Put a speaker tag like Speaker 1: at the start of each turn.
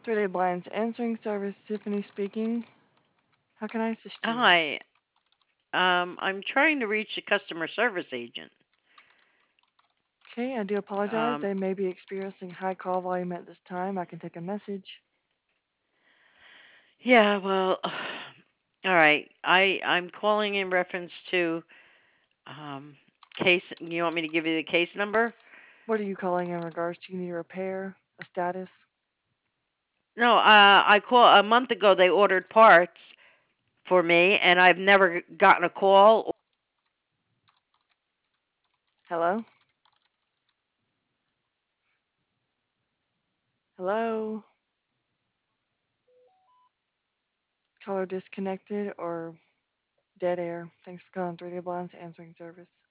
Speaker 1: 3-Day Blinds Answering Service, Tiffany speaking. How can I assist you?
Speaker 2: Hi. I'm trying to reach the customer service agent.
Speaker 1: Okay, I do apologize.
Speaker 2: Um,
Speaker 1: They may be experiencing high call volume at this time. I can take a message.
Speaker 2: yeah, well, all right. I'm calling in reference to case. You want me to give you the case number?
Speaker 1: What are you calling in regards to? You need a repair, a status?
Speaker 2: No, I call a month ago. They ordered parts for me, and I've never gotten a call.
Speaker 1: Hello? Hello? Caller disconnected or dead air. Thanks for calling 3-Day Blinds Answering Service.